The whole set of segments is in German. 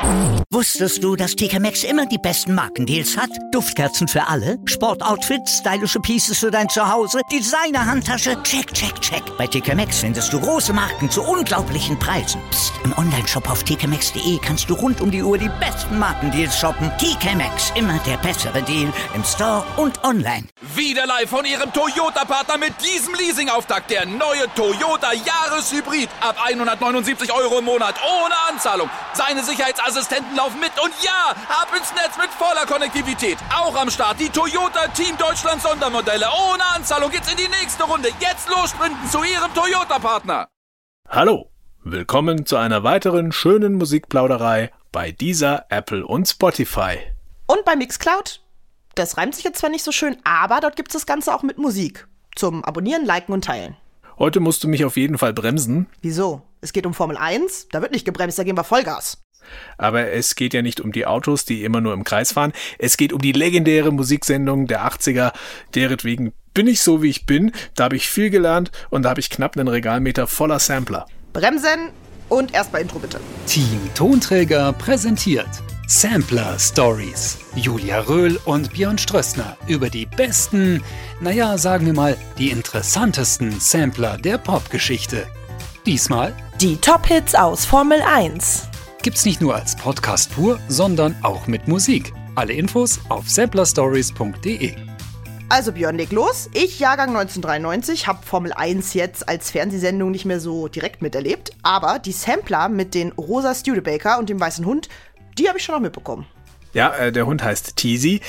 Wusstest du, dass TK Maxx immer die besten Markendeals hat? Duftkerzen für alle, Sportoutfits, stylische Pieces für dein Zuhause, Designer-Handtasche, check, check, check. Bei TK Maxx findest du große Marken zu unglaublichen Preisen. Psst. Im Onlineshop auf tkmaxx.de kannst du rund um die Uhr die besten Markendeals shoppen. TK Maxx, immer der bessere Deal im Store und online. Wieder live von Ihrem Toyota-Partner mit diesem Leasing-Auftakt. Der neue Toyota Jahreshybrid. Ab 179 € im Monat. Ohne Anzahlung. Seine Sicherheitsassistenten laufen mit. Und ja, ab ins Netz mit voller Konnektivität. Auch am Start die Toyota Team Deutschland Sondermodelle. Ohne Anzahlung geht's in die nächste Runde. Jetzt los sprinten zu Ihrem Toyota-Partner. Hallo, willkommen zu einer weiteren schönen Musikplauderei bei Deezer, Apple und Spotify. Und bei Mixcloud? Das reimt sich jetzt zwar nicht so schön, aber dort gibt's das Ganze auch mit Musik. Zum Abonnieren, Liken und Teilen. Heute musst du mich auf jeden Fall bremsen. Wieso? Es geht um Formel 1, da wird nicht gebremst, da geben wir Vollgas. Aber es geht ja nicht um die Autos, die immer nur im Kreis fahren. Es geht um die legendäre Musiksendung der 80er. Deretwegen bin ich so, wie ich bin. Da habe ich viel gelernt und da habe ich knapp einen Regalmeter voller Sampler. Bremsen und erstmal Intro bitte. Team Tonträger präsentiert Sampler Stories. Julia Röhl und Björn Strössner über die besten, sagen wir mal, die interessantesten Sampler der Popgeschichte. Diesmal die Top-Hits aus Formel 1. Gibt's nicht nur als Podcast pur, sondern auch mit Musik. Alle Infos auf samplerstories.de. Also Björn, leg los. Ich, Jahrgang 1993, habe Formel 1 jetzt als Fernsehsendung nicht mehr so direkt miterlebt. Aber die Sampler mit den rosa Studebaker und dem weißen Hund, die habe ich schon noch mitbekommen. Ja, der Hund heißt Teasy.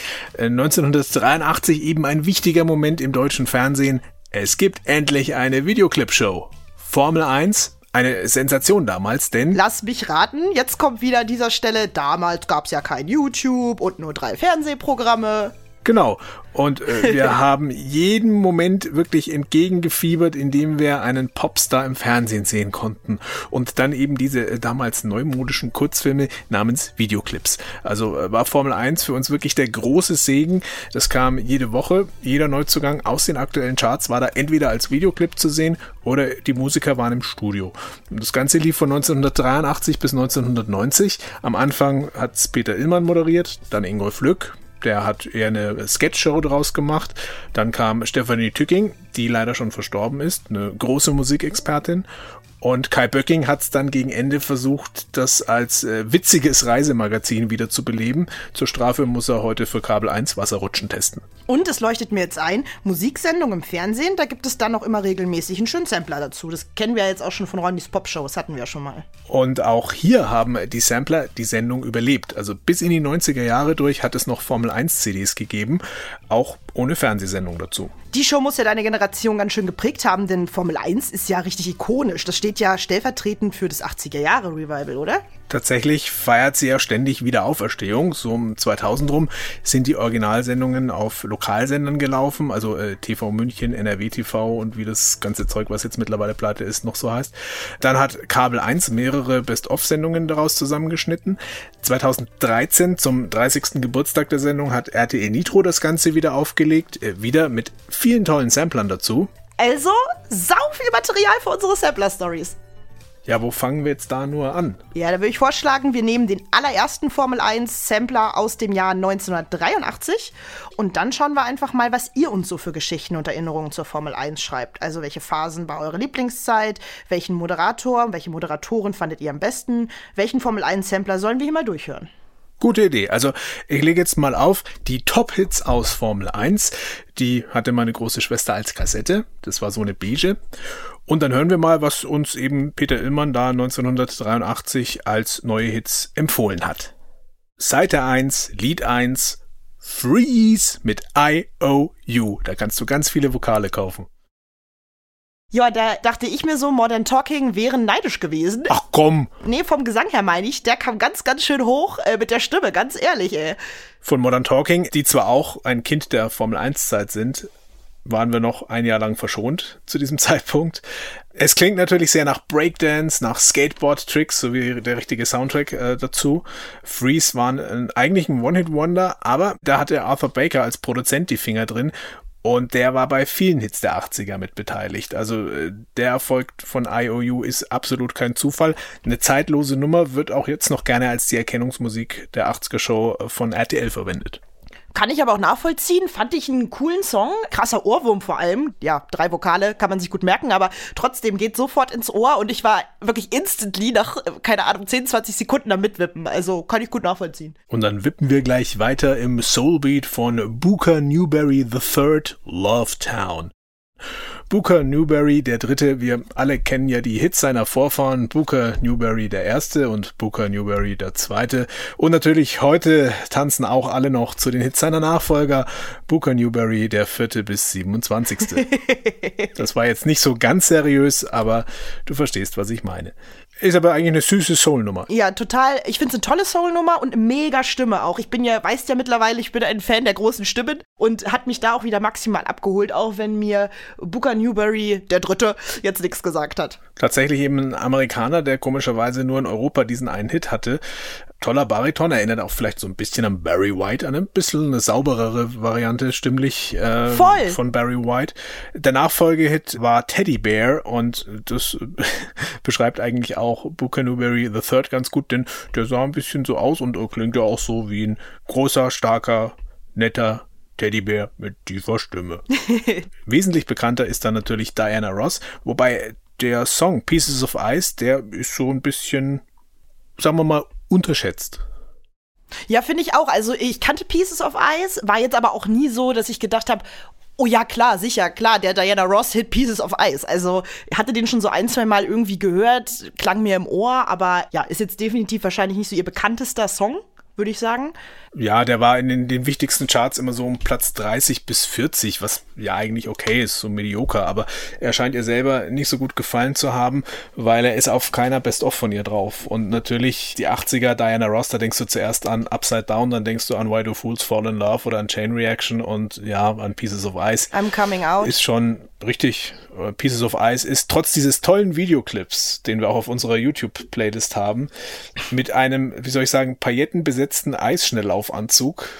1983 eben ein wichtiger Moment im deutschen Fernsehen. Es gibt endlich eine Videoclip-Show. Formel 1, eine Sensation damals, denn... Lass mich raten, jetzt kommt wieder an dieser Stelle, damals gab's ja kein YouTube und nur 3 Fernsehprogramme. Genau. Und wir haben jeden Moment wirklich entgegengefiebert, indem wir einen Popstar im Fernsehen sehen konnten. Und dann eben diese damals neumodischen Kurzfilme namens Videoclips. Also war Formel 1 für uns wirklich der große Segen. Das kam jede Woche. Jeder Neuzugang aus den aktuellen Charts war da entweder als Videoclip zu sehen oder die Musiker waren im Studio. Und das Ganze lief von 1983 bis 1990. Am Anfang hat's Peter Illmann moderiert, dann Ingolf Lück. Der hat eher eine Sketchshow draus gemacht. Dann kam Stefanie Tücking, die leider schon verstorben ist, eine große Musikexpertin. Und Kai Böcking hat es dann gegen Ende versucht, das als witziges Reisemagazin wieder zu beleben. Zur Strafe muss er heute für Kabel 1 Wasserrutschen testen. Und es leuchtet mir jetzt ein, Musiksendung im Fernsehen, da gibt es dann noch immer regelmäßig einen schönen Sampler dazu. Das kennen wir ja jetzt auch schon von Ronnys Popshow, das hatten wir ja schon mal. Und auch hier haben die Sampler die Sendung überlebt. Also bis in die 90er Jahre durch hat es noch Formel 1 CDs gegeben, auch ohne Fernsehsendung dazu. Die Show muss ja deine Generation ganz schön geprägt haben, denn Formel 1 ist ja richtig ikonisch. Das steht ja stellvertretend für das 80er-Jahre-Revival, oder? Tatsächlich feiert sie ja ständig Wiederauferstehung. So um 2000 rum sind die Originalsendungen auf Lokalsendern gelaufen, also TV München, NRW TV und wie das ganze Zeug, was jetzt mittlerweile pleite ist, noch so heißt. Dann hat Kabel 1 mehrere Best-of-Sendungen daraus zusammengeschnitten. 2013 zum 30. Geburtstag der Sendung hat RTL Nitro das Ganze wieder aufgelegt, wieder mit vielen tollen Samplern dazu. Also, sau viel Material für unsere Sampler-Stories. Ja, wo fangen wir jetzt da nur an? Ja, da würde ich vorschlagen, wir nehmen den allerersten Formel 1 Sampler aus dem Jahr 1983 und dann schauen wir einfach mal, was ihr uns so für Geschichten und Erinnerungen zur Formel 1 schreibt. Also welche Phasen war eure Lieblingszeit, welchen Moderator, welche Moderatorin fandet ihr am besten, welchen Formel 1 Sampler sollen wir hier mal durchhören? Gute Idee. Also ich lege jetzt mal auf die Top-Hits aus Formel 1. Die hatte meine große Schwester als Kassette. Das war so eine beige. Und dann hören wir mal, was uns eben Peter Illmann da 1983 als neue Hits empfohlen hat. Seite 1, Lied 1, Freeze mit I.O.U. Da kannst du ganz viele Vokale kaufen. Ja, da dachte ich mir so, Modern Talking wären neidisch gewesen. Ach komm! Nee, vom Gesang her meine ich, der kam ganz, ganz schön hoch mit der Stimme, ganz ehrlich, ey. Von Modern Talking, die zwar auch ein Kind der Formel-1-Zeit sind, waren wir noch ein Jahr lang verschont zu diesem Zeitpunkt. Es klingt natürlich sehr nach Breakdance, nach Skateboard-Tricks, so wie der richtige Soundtrack dazu. Freeze waren eigentlich ein One-Hit-Wonder, aber da hatte Arthur Baker als Produzent die Finger drin Und der war bei vielen Hits der 80er mit beteiligt. Also der Erfolg von IOU ist absolut kein Zufall. Eine zeitlose Nummer wird auch jetzt noch gerne als die Erkennungsmusik der 80er-Show von RTL verwendet. Kann ich aber auch nachvollziehen. Fand ich einen coolen Song. Krasser Ohrwurm vor allem. Ja, 3 Vokale kann man sich gut merken, aber trotzdem geht sofort ins Ohr und ich war wirklich instantly nach, 10, 20 Sekunden am Mitwippen. Also kann ich gut nachvollziehen. Und dann wippen wir gleich weiter im Soulbeat von Booker Newberry III, Love Town. Booker Newberry der Dritte, wir alle kennen ja die Hits seiner Vorfahren, Booker Newberry der Erste und Booker Newberry der Zweite. Und natürlich heute tanzen auch alle noch zu den Hits seiner Nachfolger, Booker Newberry der 4. bis 27. Das war jetzt nicht so ganz seriös, aber du verstehst, was ich meine. Ist aber eigentlich eine süße Soul-Nummer. Ja, total. Ich finde es eine tolle Soul-Nummer und eine mega Stimme auch. Weißt ja mittlerweile, ich bin ein Fan der großen Stimmen und hat mich da auch wieder maximal abgeholt, auch wenn mir Booker Newberry, der Dritte, jetzt nichts gesagt hat. Tatsächlich eben ein Amerikaner, der komischerweise nur in Europa diesen einen Hit hatte. Toller Bariton, erinnert auch vielleicht so ein bisschen an Barry White, an ein bisschen eine sauberere Variante stimmlich von Barry White. Der Nachfolgehit war Teddy Bear und das beschreibt eigentlich auch Booker Newberry III ganz gut, denn der sah ein bisschen so aus und klingt ja auch so wie ein großer, starker, netter Teddybär mit tiefer Stimme. Wesentlich bekannter ist dann natürlich Diana Ross, wobei der Song Pieces of Ice, der ist so ein bisschen, sagen wir mal, unterschätzt. Ja, finde ich auch. Also ich kannte Pieces of Ice, war jetzt aber auch nie so, dass ich gedacht habe, oh ja, klar, sicher, klar, der Diana Ross-Hit Pieces of Ice. Also hatte den schon so 1-2 Mal irgendwie gehört, klang mir im Ohr, aber ja, ist jetzt definitiv wahrscheinlich nicht so ihr bekanntester Song, würde ich sagen. Ja, der war in den wichtigsten Charts immer so um Platz 30 bis 40, was ja eigentlich okay ist, so mediocre, aber er scheint ihr selber nicht so gut gefallen zu haben, weil er ist auf keiner Best-of von ihr drauf. Und natürlich die 80er Diana Ross, da denkst du zuerst an Upside Down, dann denkst du an Why Do Fools Fall in Love oder an Chain Reaction und ja, an Pieces of Ice. I'm Coming Out. Ist schon richtig. Pieces of Ice ist trotz dieses tollen Videoclips, den wir auch auf unserer YouTube-Playlist haben, mit einem, wie soll ich sagen, paillettenbesetzten Eisschnelllaufanzug,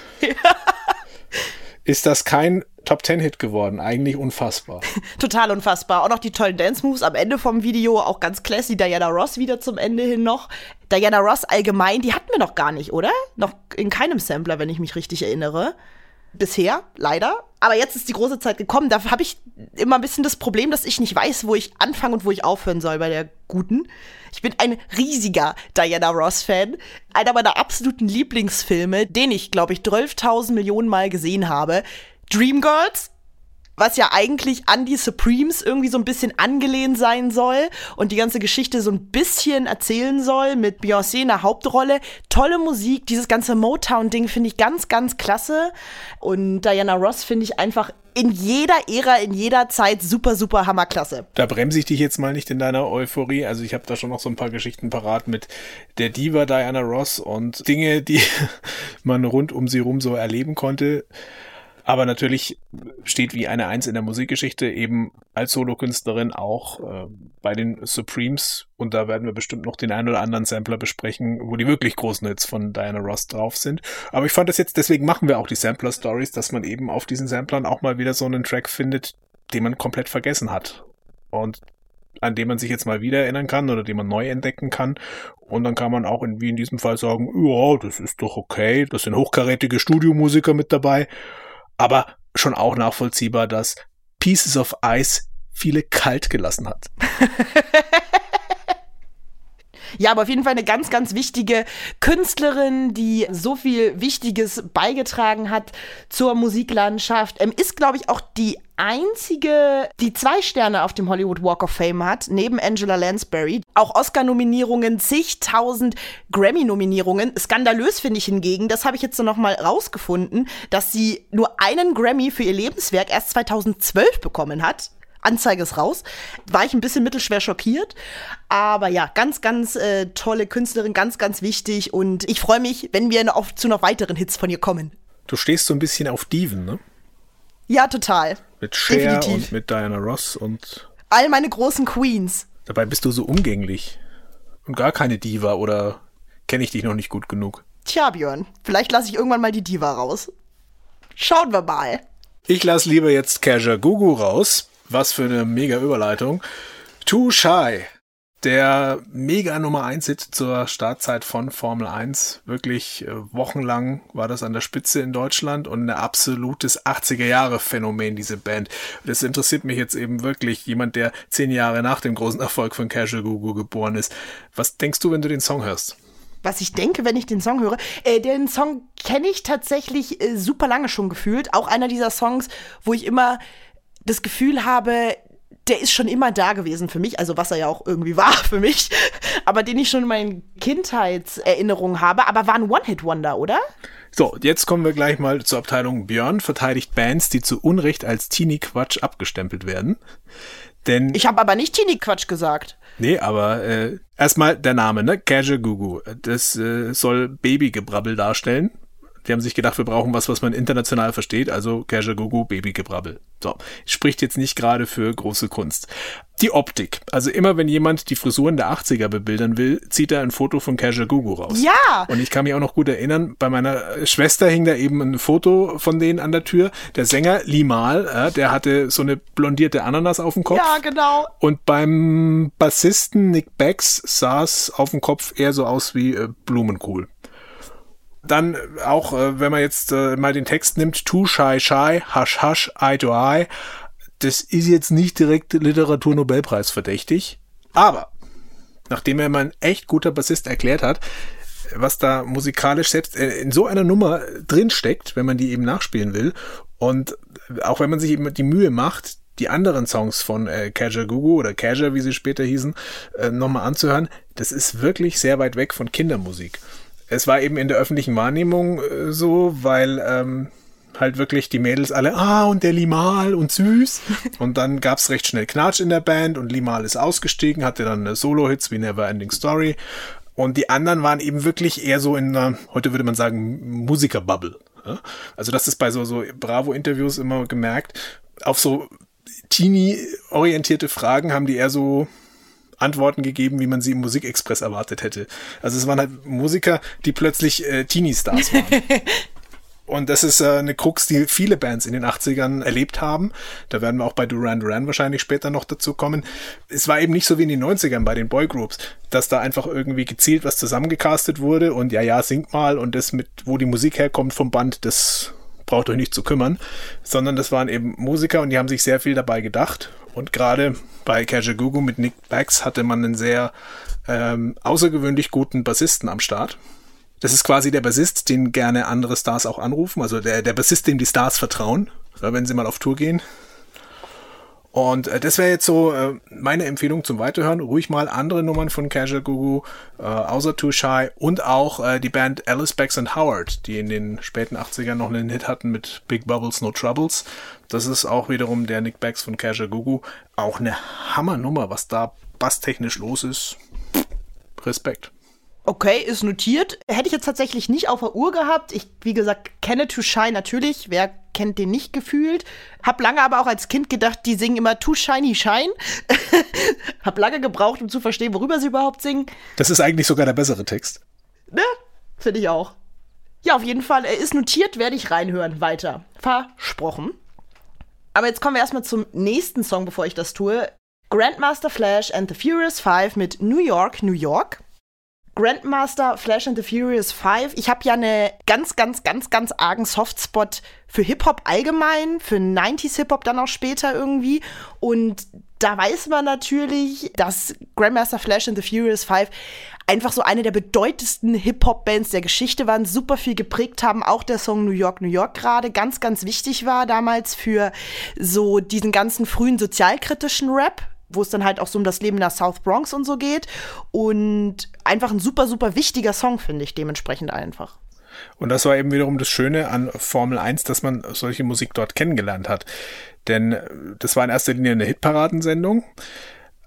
ist das kein Top-10-Hit geworden. Eigentlich unfassbar. Total unfassbar. Auch noch die tollen Dance-Moves am Ende vom Video, auch ganz classy. Diana Ross wieder zum Ende hin noch. Diana Ross allgemein, die hatten wir noch gar nicht, oder? Noch in keinem Sampler, wenn ich mich richtig erinnere. Bisher, leider. Aber jetzt ist die große Zeit gekommen. Da habe ich immer ein bisschen das Problem, dass ich nicht weiß, wo ich anfangen und wo ich aufhören soll bei der Guten. Ich bin ein riesiger Diana Ross-Fan. Einer meiner absoluten Lieblingsfilme, den ich, glaube ich, 12.000 Millionen Mal gesehen habe. Dreamgirls, was ja eigentlich an die Supremes irgendwie so ein bisschen angelehnt sein soll und die ganze Geschichte so ein bisschen erzählen soll mit Beyoncé in der Hauptrolle. Tolle Musik, dieses ganze Motown-Ding finde ich ganz, ganz klasse. Und Diana Ross finde ich einfach in jeder Ära, in jeder Zeit super, super hammerklasse. Da bremse ich dich jetzt mal nicht in deiner Euphorie. Also ich habe da schon noch so ein paar Geschichten parat mit der Diva Diana Ross und Dinge, die man rund um sie rum so erleben konnte. Aber natürlich steht wie eine Eins in der Musikgeschichte eben als Solokünstlerin auch bei den Supremes. Und da werden wir bestimmt noch den einen oder anderen Sampler besprechen, wo die wirklich großen Hits von Diana Ross drauf sind. Aber ich fand das jetzt, deswegen machen wir auch die Sampler-Stories, dass man eben auf diesen Samplern auch mal wieder so einen Track findet, den man komplett vergessen hat. Und an dem man sich jetzt mal wieder erinnern kann oder den man neu entdecken kann. Und dann kann man auch wie in diesem Fall sagen, ja, das ist doch okay, das sind hochkarätige Studiomusiker mit dabei. Aber schon auch nachvollziehbar, dass Pieces of Ice viele kalt gelassen hat. Ja, aber auf jeden Fall eine ganz, ganz wichtige Künstlerin, die so viel Wichtiges beigetragen hat zur Musiklandschaft. Ist, glaube ich, auch die einzige, die 2 Sterne auf dem Hollywood Walk of Fame hat, neben Angela Lansbury. Auch Oscar-Nominierungen, zigtausend Grammy-Nominierungen. Skandalös finde ich hingegen, das habe ich jetzt so noch mal rausgefunden, dass sie nur einen Grammy für ihr Lebenswerk erst 2012 bekommen hat. Anzeige ist raus. War ich ein bisschen mittelschwer schockiert. Aber ja, ganz, ganz tolle Künstlerin, ganz, ganz wichtig. Und ich freue mich, wenn wir zu noch weiteren Hits von ihr kommen. Du stehst so ein bisschen auf Diven, ne? Ja, total. Mit Cher definitiv. Und mit Diana Ross und all meine großen Queens. Dabei bist du so umgänglich. Und gar keine Diva, oder kenne ich dich noch nicht gut genug? Tja, Björn, vielleicht lasse ich irgendwann mal die Diva raus. Schauen wir mal. Ich lasse lieber jetzt Kajagoogoo raus. Was für eine mega Überleitung. Too Shy. Der mega Nummer 1 Hit zur Startzeit von Formel 1. Wirklich wochenlang war das an der Spitze in Deutschland und ein absolutes 80er-Jahre-Phänomen, diese Band. Das interessiert mich jetzt eben wirklich, jemand, der 10 Jahre nach dem großen Erfolg von Kajagoogoo geboren ist. Was denkst du, wenn du den Song hörst? Was ich denke, wenn ich den Song höre, den Song kenne ich tatsächlich super lange schon gefühlt. Auch einer dieser Songs, wo ich immer das Gefühl habe, der ist schon immer da gewesen für mich, also was er ja auch irgendwie war für mich, aber den ich schon in meinen Kindheitserinnerungen habe, aber war ein One-Hit-Wonder, oder? So, jetzt kommen wir gleich mal zur Abteilung Björn verteidigt Bands, die zu Unrecht als Teenie-Quatsch abgestempelt werden. Denn ich habe aber nicht Teenie-Quatsch gesagt. Nee, aber erstmal der Name, ne? Kajagoogoo. Das soll Babygebrabbel darstellen. Die haben sich gedacht, wir brauchen was man international versteht, also Kajagoogoo, Babygebrabbel. So, spricht jetzt nicht gerade für große Kunst. Die Optik. Also immer, wenn jemand die Frisuren der 80er bebildern will, zieht er ein Foto von Kajagoogoo raus. Ja! Und ich kann mich auch noch gut erinnern, bei meiner Schwester hing da eben ein Foto von denen an der Tür. Der Sänger Limahl, der hatte so eine blondierte Ananas auf dem Kopf. Ja, genau. Und beim Bassisten Nick Becks sah es auf dem Kopf eher so aus wie Blumenkohl. Dann auch, wenn man jetzt mal den Text nimmt, Too Shy Shy, Hush Hush, Eye to Eye, das ist jetzt nicht direkt Literaturnobelpreis verdächtig, aber nachdem er mal ein echt guter Bassist erklärt hat, was da musikalisch selbst in so einer Nummer drinsteckt, wenn man die eben nachspielen will und auch wenn man sich eben die Mühe macht, die anderen Songs von Kajagoogoo oder Kaja, wie sie später hießen, nochmal anzuhören, das ist wirklich sehr weit weg von Kindermusik. Es war eben in der öffentlichen Wahrnehmung so, weil halt wirklich die Mädels alle, und der Limahl und süß. Und dann gab's recht schnell Knatsch in der Band und Limahl ist ausgestiegen, hatte dann Solo-Hits wie Neverending Story. Und die anderen waren eben wirklich eher so in einer, heute würde man sagen, Musiker-Bubble. Ja? Also das ist bei so Bravo-Interviews immer gemerkt. Auf so Teenie-orientierte Fragen haben die eher so Antworten gegeben, wie man sie im Musikexpress erwartet hätte. Also es waren halt Musiker, die plötzlich Teenie-Stars waren. Und das ist eine Krux, die viele Bands in den 80ern erlebt haben. Da werden wir auch bei Duran Duran wahrscheinlich später noch dazu kommen. Es war eben nicht so wie in den 90ern bei den Boygroups, dass da einfach irgendwie gezielt was zusammengecastet wurde und ja, singt mal und das mit, wo die Musik herkommt vom Band, das braucht euch nicht zu kümmern, sondern das waren eben Musiker und die haben sich sehr viel dabei gedacht. Und gerade bei Kajagoogoo mit Nick Becks hatte man einen sehr außergewöhnlich guten Bassisten am Start. Das ist quasi der Bassist, den gerne andere Stars auch anrufen, also der Bassist, dem die Stars vertrauen, wenn sie mal auf Tour gehen. Und das wäre jetzt so meine Empfehlung zum Weiterhören. Ruhig mal andere Nummern von Kajagoogoo, außer Too Shy und auch die Band Alice Becks and Howard, die in den späten 80ern noch einen Hit hatten mit Big Bubbles, No Troubles. Das ist auch wiederum der Nick Becks von Kajagoogoo. Auch eine Hammernummer, was da basstechnisch los ist. Respekt. Okay, ist notiert. Hätte ich jetzt tatsächlich nicht auf der Uhr gehabt. Ich, wie gesagt, kenne Too Shy natürlich. Wer kennt den nicht gefühlt? Hab lange aber auch als Kind gedacht, die singen immer Too Shiny Shine. Hab lange gebraucht, um zu verstehen, worüber sie überhaupt singen. Das ist eigentlich sogar der bessere Text. Ne? Finde ich auch. Ja, auf jeden Fall. Ist notiert, werde ich reinhören. Weiter. Versprochen. Aber jetzt kommen wir erstmal zum nächsten Song, bevor ich das tue. Grandmaster Flash and the Furious 5 mit New York, New York. Grandmaster Flash and the Furious 5. Ich habe ja eine ganz argen Softspot für Hip-Hop allgemein, für 90s Hip-Hop dann auch später irgendwie. Und da weiß man natürlich, dass Grandmaster Flash and the Furious 5 einfach so eine der bedeutendsten Hip-Hop-Bands der Geschichte waren, super viel geprägt haben. Auch der Song New York, New York gerade ganz wichtig war damals für so diesen ganzen frühen sozialkritischen Rap, wo es dann halt auch so um das Leben in der South Bronx und so geht. Und einfach ein super wichtiger Song, finde ich, dementsprechend einfach. Und das war eben wiederum das Schöne an Formel 1, dass man solche Musik dort kennengelernt hat. Denn das war in erster Linie eine Hitparadensendung.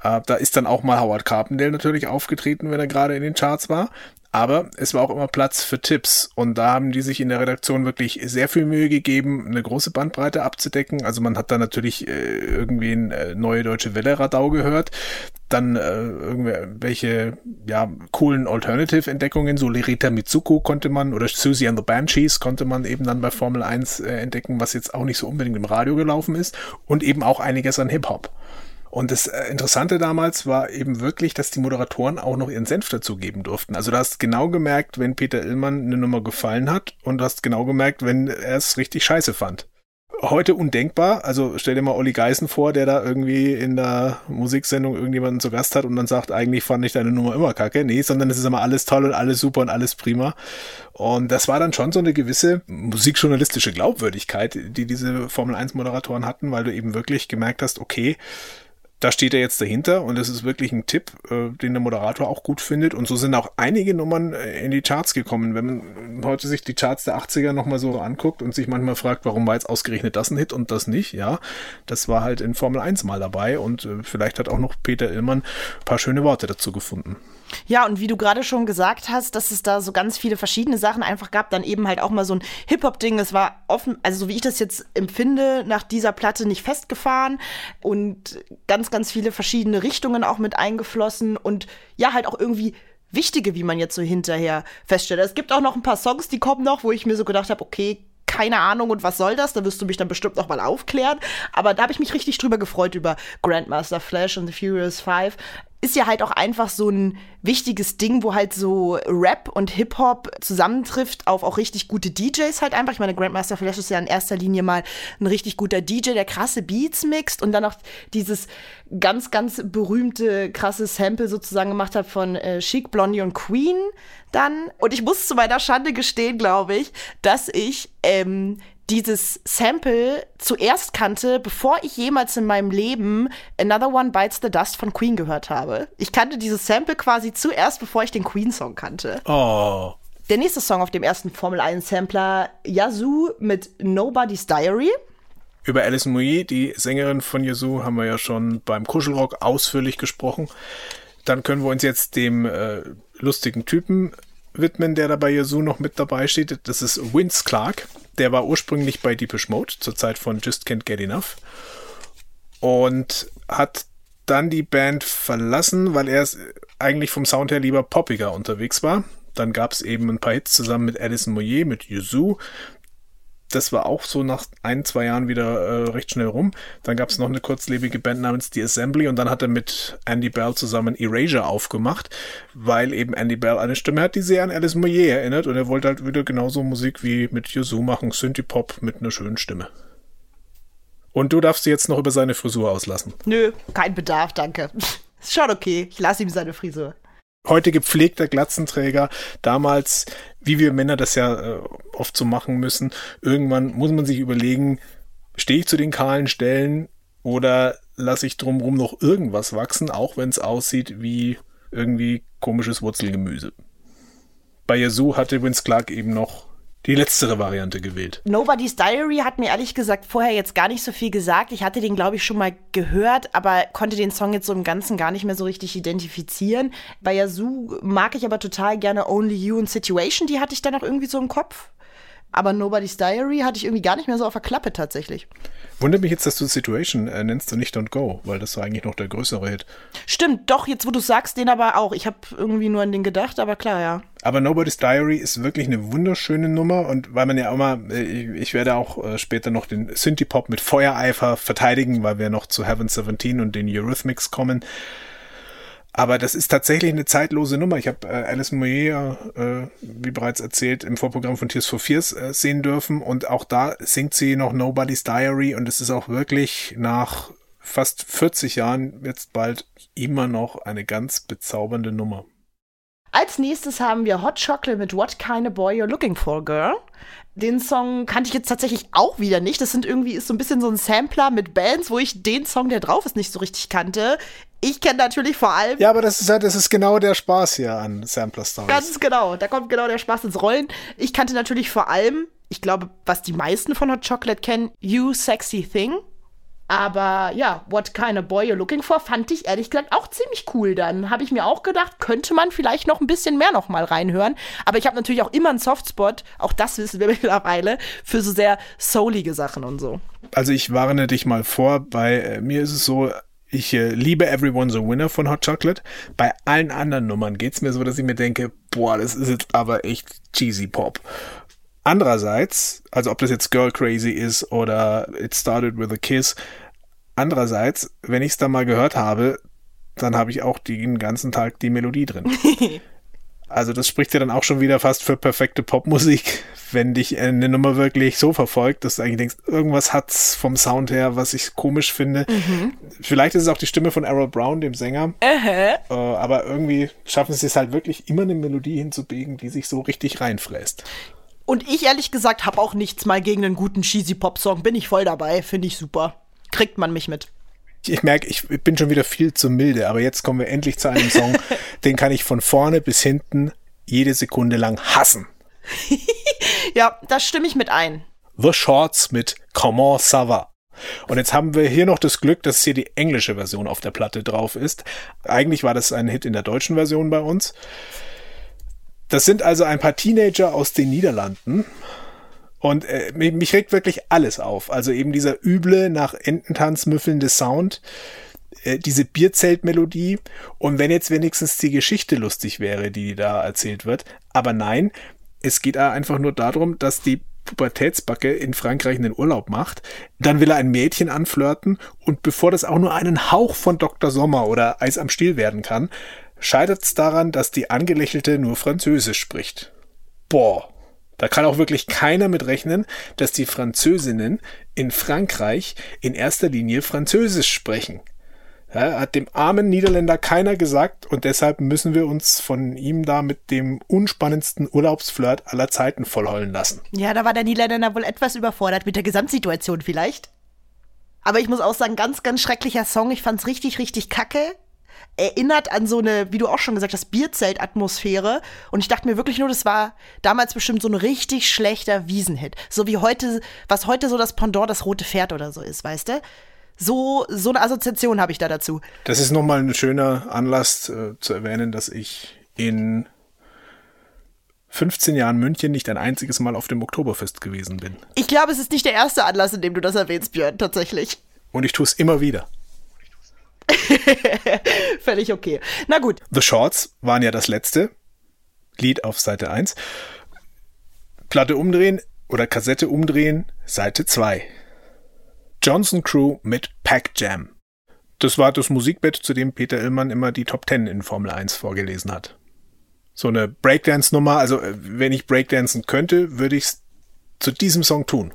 Da ist dann auch mal Howard Carpendale natürlich aufgetreten, wenn er gerade in den Charts war. Aber es war auch immer Platz für Tipps. Und da haben die sich in der Redaktion wirklich sehr viel Mühe gegeben, eine große Bandbreite abzudecken. Also man hat da natürlich irgendwie eine Neue Deutsche Welle Radau gehört. Dann irgendwelche coolen Alternative-Entdeckungen, so Lerita Mitsuko konnte man, oder Susie and the Banshees konnte man eben dann bei Formel 1 entdecken, was jetzt auch nicht so unbedingt im Radio gelaufen ist. Und eben auch einiges an Hip-Hop. Und das Interessante damals war eben wirklich, dass die Moderatoren auch noch ihren Senf dazugeben durften. Also du hast genau gemerkt, wenn Peter Illmann eine Nummer gefallen hat, und du hast genau gemerkt, wenn er es richtig scheiße fand. Heute undenkbar. Also stell dir mal Olli Geißen vor, der da irgendwie in der Musiksendung irgendjemanden zu Gast hat und dann sagt, eigentlich fand ich deine Nummer immer kacke. Nee, sondern es ist immer alles toll und alles super und alles prima. Und das war dann schon so eine gewisse musikjournalistische Glaubwürdigkeit, die diese Formel-1-Moderatoren hatten, weil du eben wirklich gemerkt hast, okay, da steht er jetzt dahinter und es ist wirklich ein Tipp, den der Moderator auch gut findet. Und so sind auch einige Nummern in die Charts gekommen. Wenn man heute sich die Charts der 80er nochmal so anguckt und sich manchmal fragt, warum war jetzt ausgerechnet das ein Hit und das nicht, ja, das war halt in Formel 1 mal dabei und vielleicht hat auch noch Peter Illmann ein paar schöne Worte dazu gefunden. Ja, und wie du gerade schon gesagt hast, dass es da so ganz viele verschiedene Sachen einfach gab, dann eben halt auch mal so ein Hip-Hop-Ding. Es war offen, also so wie ich das jetzt empfinde, nach dieser Platte nicht festgefahren und ganz, ganz viele verschiedene Richtungen auch mit eingeflossen und ja, halt auch irgendwie wichtige, wie man jetzt so hinterher feststellt. Es gibt auch noch ein paar Songs, die kommen noch, wo ich mir so gedacht habe, okay, keine Ahnung und was soll das? Da wirst du mich dann bestimmt noch mal aufklären. Aber da habe ich mich richtig drüber gefreut, über Grandmaster Flash und The Furious 5. Ist ja halt auch einfach so ein wichtiges Ding, wo halt so Rap und Hip-Hop zusammentrifft auf auch richtig gute DJs halt einfach. Ich meine, Grandmaster Flash ist ja in erster Linie mal ein richtig guter DJ, der krasse Beats mixt und dann auch dieses ganz, ganz berühmte, krasse Sample sozusagen gemacht hat von Chic, Blondie und Queen dann. Und ich muss zu meiner Schande gestehen, glaube ich, dass ich dieses Sample zuerst kannte, bevor ich jemals in meinem Leben Another One Bites the Dust von Queen gehört habe. Ich kannte dieses Sample quasi zuerst, bevor ich den Queen-Song kannte. Oh. Der nächste Song auf dem ersten Formel-1-Sampler, Yazoo mit Nobody's Diary. Über Alison Moyet, die Sängerin von Yazoo, haben wir ja schon beim Kuschelrock ausführlich gesprochen. Dann können wir uns jetzt dem lustigen Typen widmen, der da bei Yazoo noch mit dabei steht. Das ist Vince Clarke. Der war ursprünglich bei Depeche Mode zur Zeit von Just Can't Get Enough und hat dann die Band verlassen, weil er eigentlich vom Sound her lieber poppiger unterwegs war. Dann gab es eben ein paar Hits zusammen mit Alison Moyet, mit Yazoo. Das war auch so nach 1-2 Jahren wieder recht schnell rum. Dann gab es noch eine kurzlebige Band namens The Assembly und dann hat er mit Andy Bell zusammen Erasure aufgemacht, weil eben Andy Bell eine Stimme hat, die sehr an Alison Moyet erinnert und er wollte halt wieder genauso Musik wie mit Yazoo machen, Synthie-Pop mit einer schönen Stimme. Und du darfst jetzt noch über seine Frisur auslassen. Nö, kein Bedarf, danke. Ist schon okay, ich lasse ihm seine Frisur. Heute gepflegter Glatzenträger, damals, wie wir Männer das ja oft so machen müssen, irgendwann muss man sich überlegen, stehe ich zu den kahlen Stellen oder lasse ich drumherum noch irgendwas wachsen, auch wenn es aussieht wie irgendwie komisches Wurzelgemüse. Bei Yazoo hatte Vince Clarke eben noch die letztere Variante gewählt. Nobody's Diary hat mir ehrlich gesagt vorher jetzt gar nicht so viel gesagt. Ich hatte den, glaube ich, schon mal gehört, aber konnte den Song jetzt so im Ganzen gar nicht mehr so richtig identifizieren. Bei Yazoo mag ich aber total gerne Only You und Situation, die hatte ich dann auch irgendwie so im Kopf. Aber Nobody's Diary hatte ich irgendwie gar nicht mehr so auf der Klappe tatsächlich. Wundert mich jetzt, dass du Situation nennst und nicht Don't Go, weil das war eigentlich noch der größere Hit. Stimmt, doch, jetzt wo du sagst, den aber auch. Ich habe irgendwie nur an den gedacht, aber klar, ja. Aber Nobody's Diary ist wirklich eine wunderschöne Nummer und weil man ja auch mal, ich werde auch später noch den Synthie-Pop mit Feuereifer verteidigen, weil wir noch zu Heaven 17 und den Eurythmics kommen. Aber das ist tatsächlich eine zeitlose Nummer. Ich habe Alison Moyet, wie bereits erzählt, im Vorprogramm von Tears for Fears sehen dürfen. Und auch da singt sie noch Nobody's Diary. Und es ist auch wirklich nach fast 40 Jahren jetzt bald immer noch eine ganz bezaubernde Nummer. Als nächstes haben wir Hot Chocolate mit What Kind of Boy You're Looking For, Girl. Den Song kannte ich jetzt tatsächlich auch wieder nicht. Das ist so ein bisschen so ein Sampler mit Bands, wo ich den Song, der drauf ist, nicht so richtig kannte. Ich kenne natürlich vor allem... Ja, aber das ist genau der Spaß hier an Sampler-Stories. Ganz genau, da kommt genau der Spaß ins Rollen. Ich kannte natürlich vor allem, ich glaube, was die meisten von Hot Chocolate kennen, You Sexy Thing. Aber ja, What Kind of Boy You're Looking For fand ich ehrlich gesagt auch ziemlich cool. Dann habe ich mir auch gedacht, könnte man vielleicht noch ein bisschen mehr noch mal reinhören. Aber ich habe natürlich auch immer einen Softspot, auch das wissen wir mittlerweile, für so sehr soulige Sachen und so. Also ich warne dich mal vor, bei mir ist es so, ich liebe Everyone's a Winner von Hot Chocolate. Bei allen anderen Nummern geht's mir so, dass ich mir denke, boah, das ist jetzt aber echt cheesy Pop. Andererseits, also ob das jetzt Girl Crazy ist oder It Started with a Kiss, andererseits, wenn ich es dann mal gehört habe, dann habe ich auch den ganzen Tag die Melodie drin. Also das spricht ja dann auch schon wieder fast für perfekte Popmusik, wenn dich eine Nummer wirklich so verfolgt, dass du eigentlich denkst, irgendwas hat's vom Sound her, was ich komisch finde. Vielleicht ist es auch die Stimme von Errol Brown, dem Sänger. Aber irgendwie schaffen sie es halt wirklich immer eine Melodie hinzubiegen, die sich so richtig reinfräst. Und ich ehrlich gesagt habe auch nichts mal gegen einen guten cheesy Pop-Song. Bin ich voll dabei, finde ich super. Kriegt man mich mit. Ich merke, ich bin schon wieder viel zu milde, aber jetzt kommen wir endlich zu einem Song, den kann ich von vorne bis hinten jede Sekunde lang hassen. Ja, da stimme ich mit ein. The Shorts mit Comment ça va. Und jetzt haben wir hier noch das Glück, dass hier die englische Version auf der Platte drauf ist. Eigentlich war das ein Hit in der deutschen Version bei uns. Das sind also ein paar Teenager aus den Niederlanden. Und mich regt wirklich alles auf. Also eben dieser üble, nach Ententanz müffelnde Sound, diese Bierzeltmelodie. Und wenn jetzt wenigstens die Geschichte lustig wäre, die da erzählt wird. Aber nein, es geht einfach nur darum, dass die Pubertätsbacke in Frankreich einen Urlaub macht. Dann will er ein Mädchen anflirten. Und bevor das auch nur einen Hauch von Dr. Sommer oder Eis am Stiel werden kann, scheitert es daran, dass die Angelächelte nur Französisch spricht. Boah. Da kann auch wirklich keiner mit rechnen, dass die Französinnen in Frankreich in erster Linie Französisch sprechen. Ja, hat dem armen Niederländer keiner gesagt und deshalb müssen wir uns von ihm da mit dem unspannendsten Urlaubsflirt aller Zeiten vollheulen lassen. Ja, da war der Niederländer wohl etwas überfordert mit der Gesamtsituation vielleicht. Aber ich muss auch sagen, ganz, ganz schrecklicher Song. Ich fand's richtig, richtig kacke. Erinnert an so eine, wie du auch schon gesagt hast, Bierzelt-Atmosphäre. Und ich dachte mir wirklich nur, das war damals bestimmt so ein richtig schlechter Wiesenhit. So wie heute, was heute so das Pendant, das rote Pferd oder so ist, weißt du? So eine Assoziation habe ich da dazu. Das ist nochmal ein schöner Anlass zu erwähnen, dass ich in 15 Jahren München nicht ein einziges Mal auf dem Oktoberfest gewesen bin. Ich glaube, es ist nicht der erste Anlass, in dem du das erwähnst, Björn, tatsächlich. Und ich tue es immer wieder. Völlig okay. Na gut. The Shorts waren ja das letzte Lied auf Seite 1. Platte umdrehen oder Kassette umdrehen, Seite 2. Johnson Crew mit Pack Jam. Das war das Musikbett, zu dem Peter Illmann immer die Top 10 in Formel 1 vorgelesen hat. So eine Breakdance-Nummer, also wenn ich Breakdancen könnte, würde ich es zu diesem Song tun.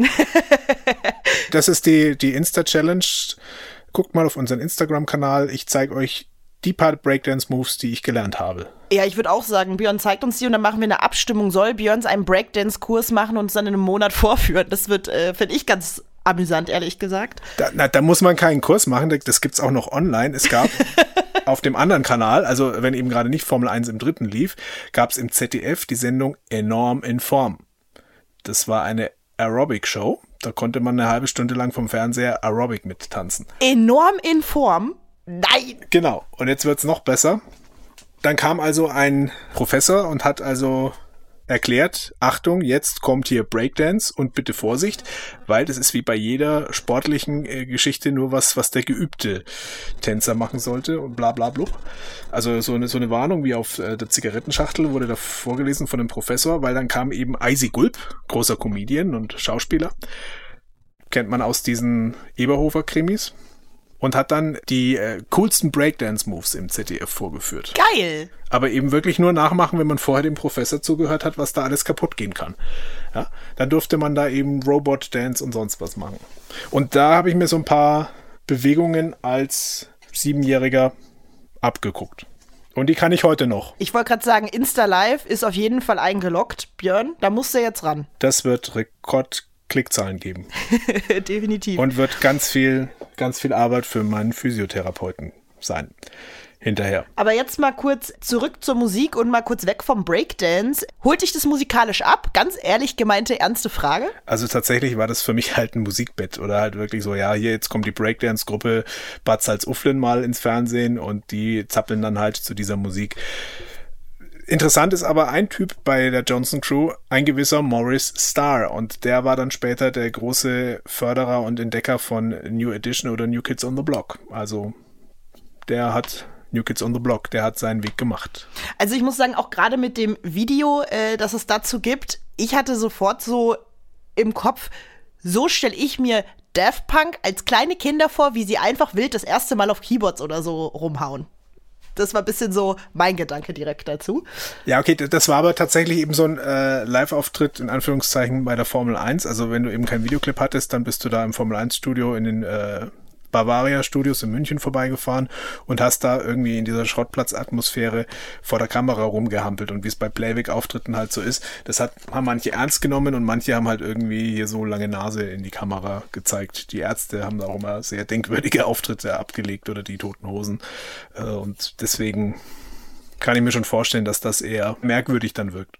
Das ist die Insta-Challenge. Guckt mal auf unseren Instagram-Kanal. Ich zeige euch die paar Breakdance-Moves, die ich gelernt habe. Ja, ich würde auch sagen, Björn zeigt uns die und dann machen wir eine Abstimmung. Soll Björns einen Breakdance-Kurs machen und uns dann in einem Monat vorführen? Das wird, finde ich, ganz amüsant, ehrlich gesagt. Da muss man keinen Kurs machen. Das gibt's auch noch online. Es gab auf dem anderen Kanal, also wenn eben gerade nicht Formel 1 im dritten lief, gab es im ZDF die Sendung Enorm in Form. Das war eine Aerobic-Show. Da konnte man eine halbe Stunde lang vom Fernseher Aerobic mittanzen. Enorm in Form? Nein! Genau. Und jetzt wird's noch besser. Dann kam also ein Professor und hat also erklärt, Achtung, jetzt kommt hier Breakdance und bitte Vorsicht, weil das ist wie bei jeder sportlichen Geschichte nur was der geübte Tänzer machen sollte und bla bla blub. Also so eine Warnung wie auf der Zigarettenschachtel wurde da vorgelesen von dem Professor, weil dann kam eben Eisi Gulb, großer Comedian und Schauspieler, kennt man aus diesen Eberhofer-Krimis, und hat dann die coolsten Breakdance-Moves im ZDF vorgeführt. Geil! Aber eben wirklich nur nachmachen, wenn man vorher dem Professor zugehört hat, was da alles kaputt gehen kann. Ja? Dann durfte man da eben Robot-Dance und sonst was machen. Und da habe ich mir so ein paar Bewegungen als 7-Jähriger abgeguckt. Und die kann ich heute noch. Ich wollte gerade sagen, Insta-Live ist auf jeden Fall eingeloggt. Björn, da musst du jetzt ran. Das wird Rekordklickzahlen geben. Definitiv. Und wird ganz viel Arbeit für meinen Physiotherapeuten sein. hinterher. Aber jetzt mal kurz zurück zur Musik und mal kurz weg vom Breakdance. Holt dich das musikalisch ab? Ganz ehrlich gemeinte, ernste Frage. Also tatsächlich war das für mich halt ein Musikbett oder halt wirklich so, ja, hier jetzt kommt die Breakdance-Gruppe Bad Salzuflen mal ins Fernsehen und die zappeln dann halt zu dieser Musik. Interessant ist aber ein Typ bei der Johnson Crew, ein gewisser Maurice Starr, und der war dann später der große Förderer und Entdecker von New Edition oder New Kids on the Block. Also der hat New Kids on the Block, der hat seinen Weg gemacht. Also ich muss sagen, auch gerade mit dem Video, das es dazu gibt, ich hatte sofort so im Kopf, so stelle ich mir Daft Punk als kleine Kinder vor, wie sie einfach wild das erste Mal auf Keyboards oder so rumhauen. Das war ein bisschen so mein Gedanke direkt dazu. Ja, okay, das war aber tatsächlich eben so ein Live-Auftritt in Anführungszeichen bei der Formel 1. Also wenn du eben keinen Videoclip hattest, dann bist du da im Formel 1-Studio in den Bavaria-Studios in München vorbeigefahren und hast da irgendwie in dieser Schrottplatz-Atmosphäre vor der Kamera rumgehampelt. Und wie es bei Playback-Auftritten halt so ist, haben manche ernst genommen und manche haben halt irgendwie hier so lange Nase in die Kamera gezeigt. Die Ärzte haben da auch immer sehr denkwürdige Auftritte abgelegt oder die Toten Hosen. Und deswegen kann ich mir schon vorstellen, dass das eher merkwürdig dann wirkt.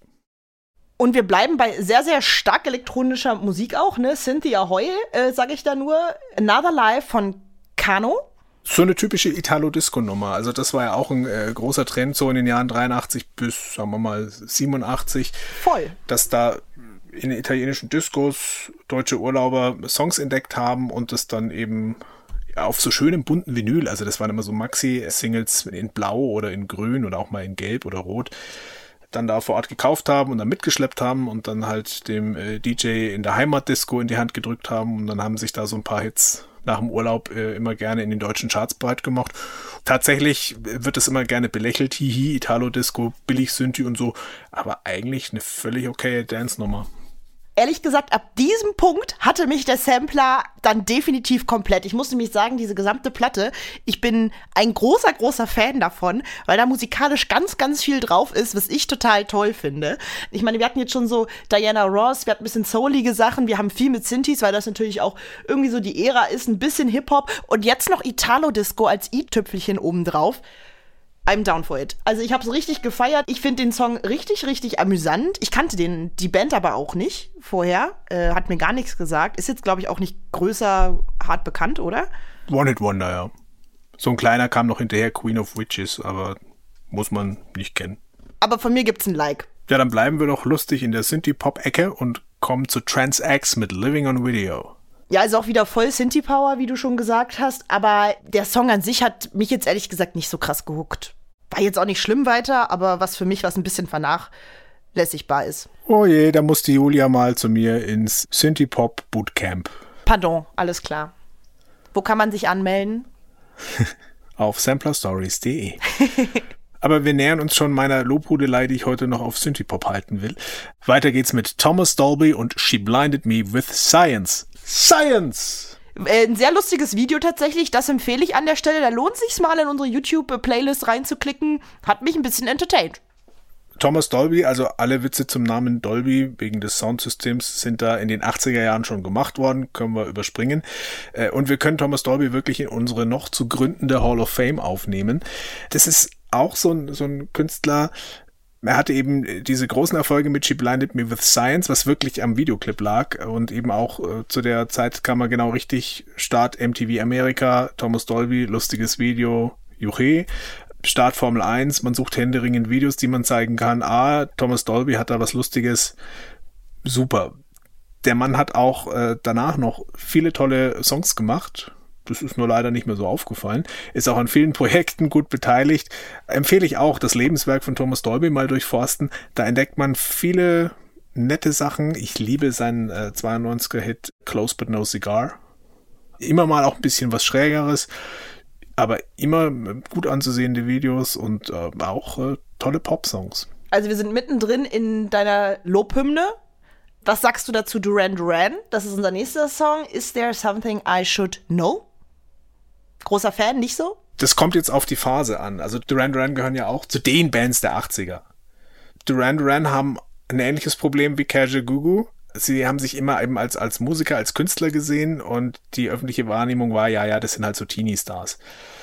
Und wir bleiben bei sehr, sehr stark elektronischer Musik auch, ne? Cynthia Hoy, sage ich da nur. Another Life von Kano. So eine typische Italo-Disco-Nummer. Also das war ja auch ein großer Trend so in den Jahren 83 bis, sagen wir mal, 87. Voll. Dass da in italienischen Discos deutsche Urlauber Songs entdeckt haben und das dann eben auf so schönem bunten Vinyl, also das waren immer so Maxi-Singles in Blau oder in Grün oder auch mal in Gelb oder Rot, dann da vor Ort gekauft haben und dann mitgeschleppt haben und dann halt dem DJ in der Heimatdisco in die Hand gedrückt haben und dann haben sich da so ein paar Hits nach dem Urlaub immer gerne in den deutschen Charts breit gemacht. Tatsächlich wird es immer gerne belächelt, hihi, Italo-Disco, billig Synthi und so, aber eigentlich eine völlig okaye Dance-Nummer. Ehrlich gesagt, ab diesem Punkt hatte mich der Sampler dann definitiv komplett. Ich muss nämlich sagen, diese gesamte Platte, ich bin ein großer, großer Fan davon, weil da musikalisch ganz, ganz viel drauf ist, was ich total toll finde. Ich meine, wir hatten jetzt schon so Diana Ross, wir hatten ein bisschen soulige Sachen, wir haben viel mit Synthes, weil das natürlich auch irgendwie so die Ära ist, ein bisschen Hip-Hop und jetzt noch Italo-Disco als i-Tüpfelchen obendrauf. I'm down for it. Also ich habe es richtig gefeiert. Ich finde den Song richtig, richtig amüsant. Ich kannte die Band aber auch nicht vorher. Hat mir gar nichts gesagt. Ist jetzt, glaube ich, auch nicht größer hart bekannt, oder? One Hit Wonder, ja. So ein kleiner kam noch hinterher, Queen of Witches, aber muss man nicht kennen. Aber von mir gibt's ein Like. Ja, dann bleiben wir doch lustig in der Synthie-Pop-Ecke und kommen zu Trans X mit Living on Video. Ja, ist auch wieder voll Synthie-Power, wie du schon gesagt hast. Aber der Song an sich hat mich jetzt ehrlich gesagt nicht so krass gehuckt. War jetzt auch nicht schlimm weiter, aber was für mich was ein bisschen vernachlässigbar ist. Oh je, da musste Julia mal zu mir ins Synthie-Pop-Bootcamp. Pardon, alles klar. Wo kann man sich anmelden? Auf samplerstories.de. Aber wir nähern uns schon meiner Lobhudelei, die ich heute noch auf Synthie-Pop halten will. Weiter geht's mit Thomas Dolby und She Blinded Me with Science. Science! Ein sehr lustiges Video tatsächlich, das empfehle ich an der Stelle. Da lohnt sich's mal in unsere YouTube-Playlist reinzuklicken. Hat mich ein bisschen entertained. Thomas Dolby, also alle Witze zum Namen Dolby wegen des Soundsystems sind da in den 80er Jahren schon gemacht worden, können wir überspringen. Und wir können Thomas Dolby wirklich in unsere noch zu gründende Hall of Fame aufnehmen. Das ist auch so ein Künstler. Er hatte eben diese großen Erfolge mit She Blinded Me with Science, was wirklich am Videoclip lag und eben auch zu der Zeit kam er genau richtig, Start MTV Amerika, Thomas Dolby, lustiges Video, Juche, Start Formel 1, man sucht händeringend Videos, die man zeigen kann, Thomas Dolby hat da was Lustiges, super. Der Mann hat auch danach noch viele tolle Songs gemacht. Das ist nur leider nicht mehr so aufgefallen. Ist auch an vielen Projekten gut beteiligt. Empfehle ich auch, das Lebenswerk von Thomas Dolby mal durchforsten. Da entdeckt man viele nette Sachen. Ich liebe seinen 92er-Hit Close But No Cigar. Immer mal auch ein bisschen was Schrägeres, aber immer gut anzusehende Videos und auch tolle Pop-Songs. Also wir sind mittendrin in deiner Lobhymne. Was sagst du dazu Duran Duran? Das ist unser nächster Song. Is There Something I Should Know? Großer Fan, nicht so? Das kommt jetzt auf die Phase an. Also Duran Duran gehören ja auch zu den Bands der 80er. Duran Duran haben ein ähnliches Problem wie Kajagoogoo. Sie haben sich immer eben als Musiker, als Künstler gesehen und die öffentliche Wahrnehmung war, ja, das sind halt so Teenie-Stars.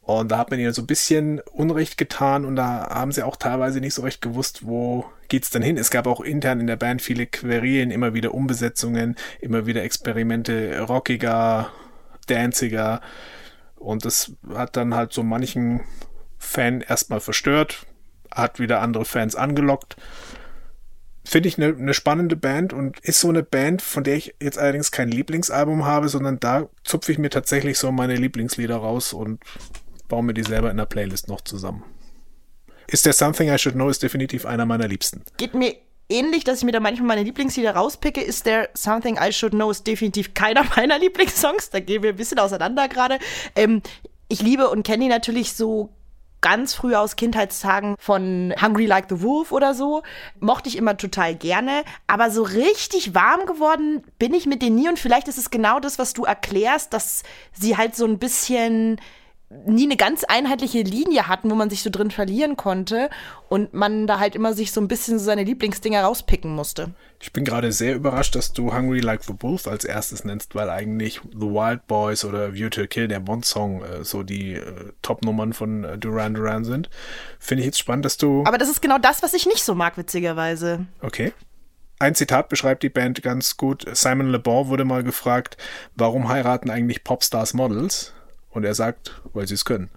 Und da hat man ihnen so ein bisschen Unrecht getan und da haben sie auch teilweise nicht so recht gewusst, wo geht's denn hin. Es gab auch intern in der Band viele Querelen, immer wieder Umbesetzungen, immer wieder Experimente, rockiger, danciger. Und das hat dann halt so manchen Fan erstmal verstört, hat wieder andere Fans angelockt. Finde ich eine spannende Band und ist so eine Band, von der ich jetzt allerdings kein Lieblingsalbum habe, sondern da zupfe ich mir tatsächlich so meine Lieblingslieder raus und baue mir die selber in der Playlist noch zusammen. Ist der Something I Should Know ist definitiv einer meiner Liebsten. Geht mir ähnlich, dass ich mir da manchmal meine Lieblingslieder rauspicke. Ist der Something I Should Know ist definitiv keiner meiner Lieblingssongs. Da gehen wir ein bisschen auseinander gerade. Ich liebe und kenne die natürlich so ganz früh aus Kindheitstagen von Hungry Like the Wolf oder so. Mochte ich immer total gerne. Aber so richtig warm geworden bin ich mit denen nie. Und vielleicht ist es genau das, was du erklärst, dass sie halt so ein bisschen nie eine ganz einheitliche Linie hatten, wo man sich so drin verlieren konnte und man da halt immer sich so ein bisschen so seine Lieblingsdinger rauspicken musste. Ich bin gerade sehr überrascht, dass du Hungry Like the Wolf als erstes nennst, weil eigentlich The Wild Boys oder View to a Kill, der Bond-Song, so die Top-Nummern von Duran Duran sind. Finde ich jetzt spannend, dass du... Aber das ist genau das, was ich nicht so mag, witzigerweise. Okay. Ein Zitat beschreibt die Band ganz gut. Simon Le Bon wurde mal gefragt, warum heiraten eigentlich Popstars Models? Und er sagt, weil sie es können.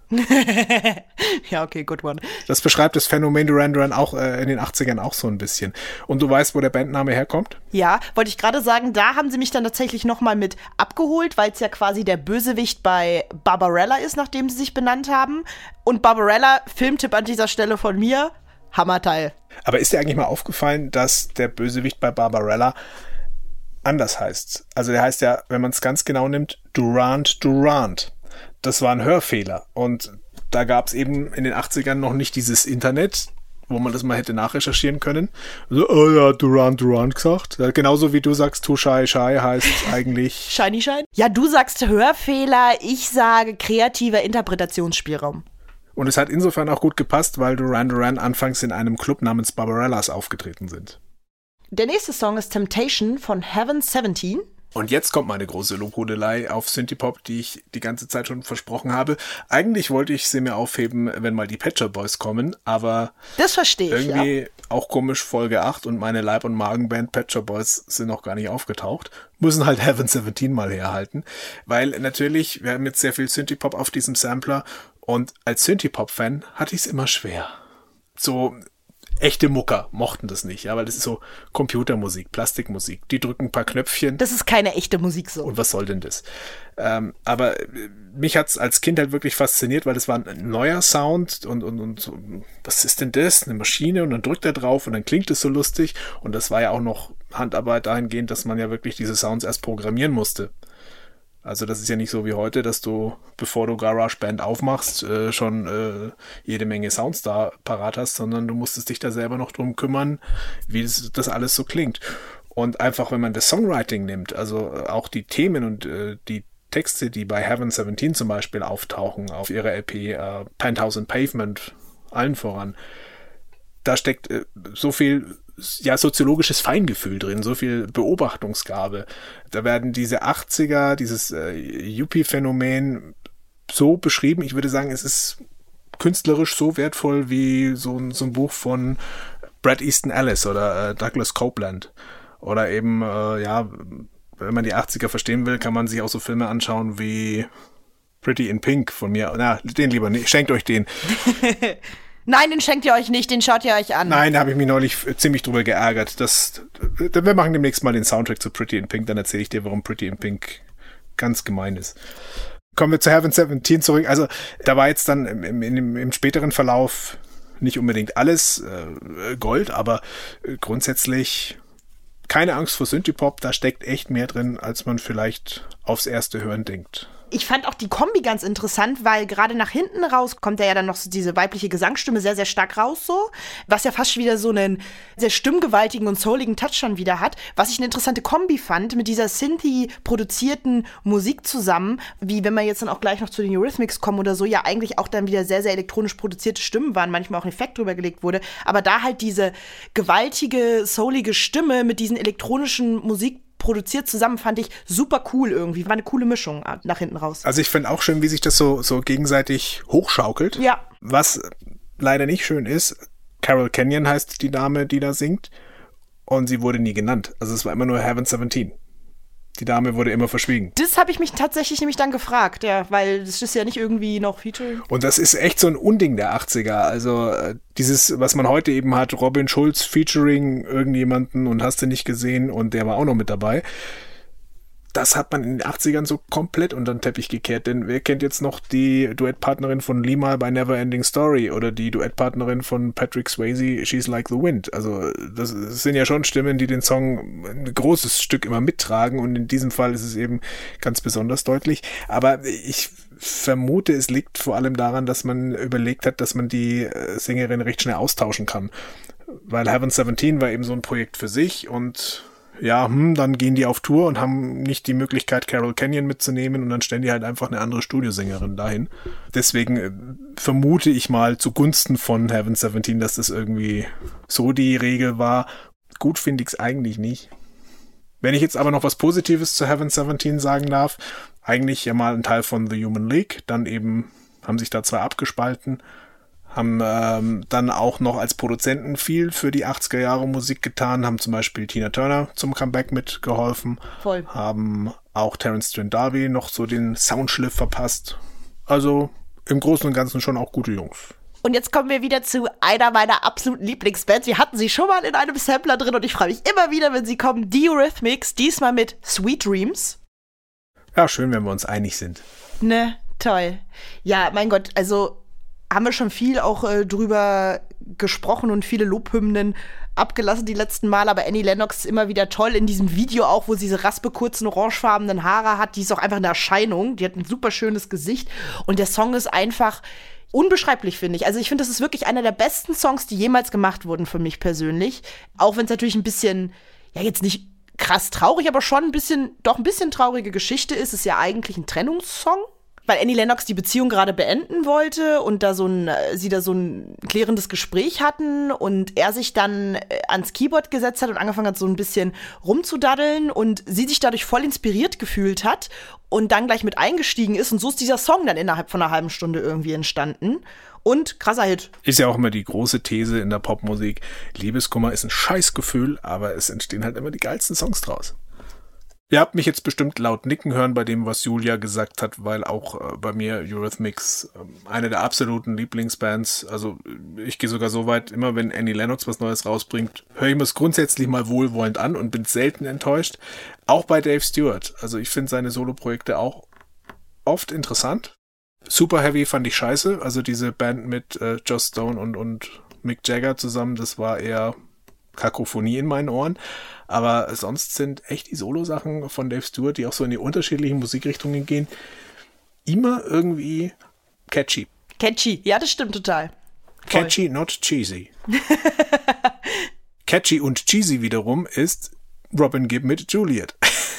Ja, okay, good one. Das beschreibt das Phänomen Duran Duran auch in den 80ern auch so ein bisschen. Und du weißt, wo der Bandname herkommt? Ja, wollte ich gerade sagen, da haben sie mich dann tatsächlich nochmal mit abgeholt, weil es ja quasi der Bösewicht bei Barbarella ist, nachdem sie sich benannt haben. Und Barbarella, Filmtipp an dieser Stelle von mir, Hammerteil. Aber ist dir eigentlich mal aufgefallen, dass der Bösewicht bei Barbarella anders heißt? Also der heißt ja, wenn man es ganz genau nimmt, Durant Durant. Das war ein Hörfehler und da gab es eben in den 80ern noch nicht dieses Internet, wo man das mal hätte nachrecherchieren können. So, oh ja, Duran Duran gesagt. Ja, genauso wie du sagst, Too Shy Shy heißt eigentlich... Shiny Shine? Ja, du sagst Hörfehler, ich sage kreativer Interpretationsspielraum. Und es hat insofern auch gut gepasst, weil Duran Duran anfangs in einem Club namens Barbarellas aufgetreten sind. Der nächste Song ist Temptation von Heaven 17. Und jetzt kommt meine große Lobhudelei auf Synthie-Pop, die ich die ganze Zeit schon versprochen habe. Eigentlich wollte ich sie mir aufheben, wenn mal die Pet Shop Boys kommen, aber das verstehe ich, irgendwie ja. Auch komisch, Folge 8 und meine Leib- und Magenband Pet Shop Boys sind noch gar nicht aufgetaucht. Müssen halt Heaven 17 mal herhalten, weil natürlich, wir haben jetzt sehr viel Synthie-Pop auf diesem Sampler und als Synthie-Pop-Fan hatte ich es immer schwer. So... Echte Mucker mochten das nicht, ja, weil das ist so Computermusik, Plastikmusik. Die drücken ein paar Knöpfchen. Das ist keine echte Musik so. Und was soll denn das? Aber mich hat's als Kind halt wirklich fasziniert, weil das war ein neuer Sound und so, was ist denn das? Eine Maschine und dann drückt er drauf und dann klingt es so lustig. Und das war ja auch noch Handarbeit dahingehend, dass man ja wirklich diese Sounds erst programmieren musste. Also das ist ja nicht so wie heute, dass du, bevor du GarageBand aufmachst, schon jede Menge Sounds da parat hast, sondern du musstest dich da selber noch drum kümmern, wie das alles so klingt. Und einfach, wenn man das Songwriting nimmt, also auch die Themen und die Texte, die bei Heaven 17 zum Beispiel auftauchen, auf ihrer LP Penthouse and Pavement, allen voran, da steckt so viel soziologisches Feingefühl drin, so viel Beobachtungsgabe. Da werden diese 80er, dieses Yuppie-Phänomen so beschrieben, ich würde sagen, es ist künstlerisch so wertvoll wie so ein Buch von Bret Easton Ellis oder Douglas Copeland. Oder eben, wenn man die 80er verstehen will, kann man sich auch so Filme anschauen wie Pretty in Pink von mir. Na, den lieber nicht, schenkt euch den. Nein, den schenkt ihr euch nicht, den schaut ihr euch an. Nein, da habe ich mich neulich ziemlich drüber geärgert. Wir machen demnächst mal den Soundtrack zu Pretty in Pink, dann erzähle ich dir, warum Pretty in Pink ganz gemein ist. Kommen wir zu Heaven 17 zurück. Also da war jetzt dann im späteren Verlauf nicht unbedingt alles Gold, aber grundsätzlich keine Angst vor Synthie-Pop, da steckt echt mehr drin, als man vielleicht aufs erste Hören denkt. Ich fand auch die Kombi ganz interessant, weil gerade nach hinten raus kommt ja dann noch so diese weibliche Gesangsstimme sehr, sehr stark raus so, was ja fast wieder so einen sehr stimmgewaltigen und souligen Touch schon wieder hat, was ich eine interessante Kombi fand mit dieser Synthie-produzierten Musik zusammen, wie wenn wir jetzt dann auch gleich noch zu den Eurythmics kommen oder so, ja eigentlich auch dann wieder sehr, sehr elektronisch produzierte Stimmen waren, manchmal auch ein Effekt drüber gelegt wurde, aber da halt diese gewaltige, soulige Stimme mit diesen elektronischen Musikproduktionen produziert zusammen, fand ich super cool irgendwie. War eine coole Mischung nach hinten raus. Also ich finde auch schön, wie sich das so gegenseitig hochschaukelt. Ja. Was leider nicht schön ist, Carol Kenyon heißt die Dame, die da singt. Und sie wurde nie genannt. Also es war immer nur Heaven 17. Die Dame wurde immer verschwiegen. Das habe ich mich tatsächlich nämlich dann gefragt, ja, weil das ist ja nicht irgendwie noch Feature. Und das ist echt so ein Unding der 80er. Also dieses, was man heute eben hat, Robin Schulz featuring irgendjemanden und hast du nicht gesehen und der war auch noch mit dabei. Das hat man in den 80ern so komplett unter den Teppich gekehrt, denn wer kennt jetzt noch die Duettpartnerin von Lima bei Neverending Story oder die Duettpartnerin von Patrick Swayze, She's Like the Wind? Also das sind ja schon Stimmen, die den Song ein großes Stück immer mittragen und in diesem Fall ist es eben ganz besonders deutlich. Aber ich vermute, es liegt vor allem daran, dass man überlegt hat, dass man die Sängerin recht schnell austauschen kann. Weil Heaven 17 war eben so ein Projekt für sich und ja, dann gehen die auf Tour und haben nicht die Möglichkeit, Carol Kenyon mitzunehmen und dann stellen die halt einfach eine andere Studiosängerin dahin. Deswegen vermute ich mal zugunsten von Heaven 17, dass das irgendwie so die Regel war. Gut finde ich es eigentlich nicht. Wenn ich jetzt aber noch was Positives zu Heaven 17 sagen darf, eigentlich ja mal ein Teil von The Human League, dann eben haben sich da zwei abgespalten, haben dann auch noch als Produzenten viel für die 80er Jahre Musik getan, haben zum Beispiel Tina Turner zum Comeback mitgeholfen, Voll. haben auch Terence Trent D'Arby noch so den Soundschliff verpasst. Also im Großen und Ganzen schon auch gute Jungs. Und jetzt kommen wir wieder zu einer meiner absoluten Lieblingsbands. Wir hatten sie schon mal in einem Sampler drin und ich freue mich immer wieder, wenn sie kommen. Die Eurythmics, diesmal mit Sweet Dreams. Ja, schön, wenn wir uns einig sind. Ne, toll. Ja, mein Gott, also haben wir schon viel auch drüber gesprochen und viele Lobhymnen abgelassen die letzten Mal, aber Annie Lennox ist immer wieder toll in diesem Video auch, wo sie diese raspekurzen, orangefarbenen Haare hat, die ist auch einfach eine Erscheinung, die hat ein super schönes Gesicht und der Song ist einfach unbeschreiblich, finde ich. Also ich finde, das ist wirklich einer der besten Songs, die jemals gemacht wurden für mich persönlich, auch wenn es natürlich ein bisschen, ja jetzt nicht krass traurig, aber schon ein bisschen traurige Geschichte ist, ist ja eigentlich ein Trennungssong. Weil Annie Lennox die Beziehung gerade beenden wollte und sie da so ein klärendes Gespräch hatten und er sich dann ans Keyboard gesetzt hat und angefangen hat, so ein bisschen rumzudaddeln und sie sich dadurch voll inspiriert gefühlt hat und dann gleich mit eingestiegen ist und so ist dieser Song dann innerhalb von einer halben Stunde irgendwie entstanden. Und krasser Hit. Ist ja auch immer die große These in der Popmusik. Liebeskummer ist ein Scheißgefühl, aber es entstehen halt immer die geilsten Songs draus. Ihr habt mich jetzt bestimmt laut nicken hören bei dem, was Julia gesagt hat, weil auch bei mir Eurythmics eine der absoluten Lieblingsbands. Also ich gehe sogar so weit, immer wenn Annie Lennox was Neues rausbringt, höre ich mir es grundsätzlich mal wohlwollend an und bin selten enttäuscht. Auch bei Dave Stewart. Also ich finde seine Soloprojekte auch oft interessant. Super Heavy fand ich scheiße. Also diese Band mit Joss Stone und Mick Jagger zusammen, das war eher Kakophonie in meinen Ohren. Aber sonst sind echt die Solo-Sachen von Dave Stewart, die auch so in die unterschiedlichen Musikrichtungen gehen, immer irgendwie catchy. Catchy, ja, das stimmt total. Voll. Catchy, not cheesy. Catchy und cheesy wiederum ist Robin Gibb mit Juliet.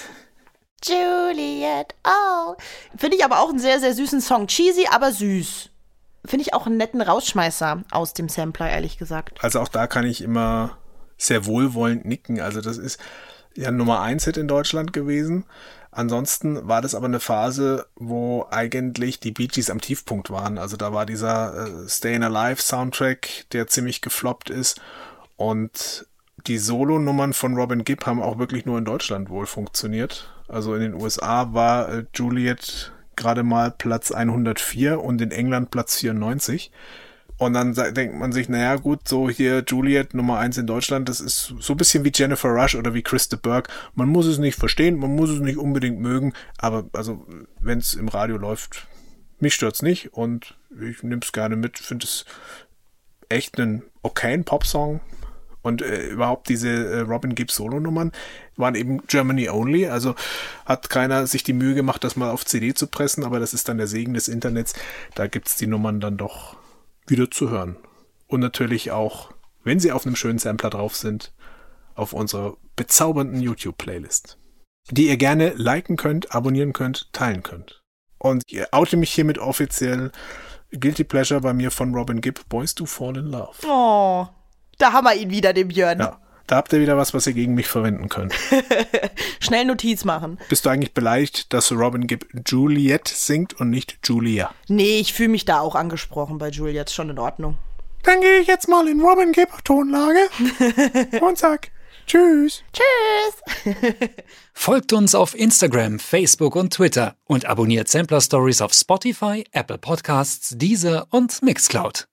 Juliet, oh. Finde ich aber auch einen sehr, sehr süßen Song. Cheesy, aber süß. Finde ich auch einen netten Rausschmeißer aus dem Sampler, ehrlich gesagt. Also auch da kann ich immer sehr wohlwollend nicken. Also das ist ja Nummer 1 Hit in Deutschland gewesen. Ansonsten war das aber eine Phase, wo eigentlich die Bee Gees am Tiefpunkt waren. Also da war dieser Stayin' Alive Soundtrack, der ziemlich gefloppt ist. Und die Solo-Nummern von Robin Gibb haben auch wirklich nur in Deutschland wohl funktioniert. Also in den USA war Juliet gerade mal Platz 104 und in England Platz 94. Und dann denkt man sich, naja gut, so hier Juliet Nummer 1 in Deutschland, das ist so ein bisschen wie Jennifer Rush oder wie Krista Burke. Man muss es nicht verstehen, man muss es nicht unbedingt mögen, aber also wenn es im Radio läuft, mich stört's nicht und ich nehme es gerne mit, finde es echt einen okayen Popsong. Und überhaupt diese Robin Gibb Solo-Nummern waren eben Germany only, also hat keiner sich die Mühe gemacht, das mal auf CD zu pressen, aber das ist dann der Segen des Internets, da gibt's die Nummern dann doch wieder zu hören. Und natürlich auch, wenn sie auf einem schönen Sampler drauf sind, auf unserer bezaubernden YouTube-Playlist, die ihr gerne liken könnt, abonnieren könnt, teilen könnt. Und ich oute mich hiermit offiziell, Guilty Pleasure bei mir von Robin Gibb, Boys Do Fall in Love. Oh, da haben wir ihn wieder, den Björn. Ja, Da habt ihr wieder was ihr gegen mich verwenden könnt. Schnell Notiz machen. Bist du eigentlich beleidigt, dass Robin Gibb Juliet singt und nicht Julia? Nee, ich fühle mich da auch angesprochen bei Juliet, schon in Ordnung. Dann gehe ich jetzt mal in Robin Gibb Tonlage und sag Tschüss. Tschüss. Folgt uns auf Instagram, Facebook und Twitter und abonniert Sampler Stories auf Spotify, Apple Podcasts, Deezer und Mixcloud.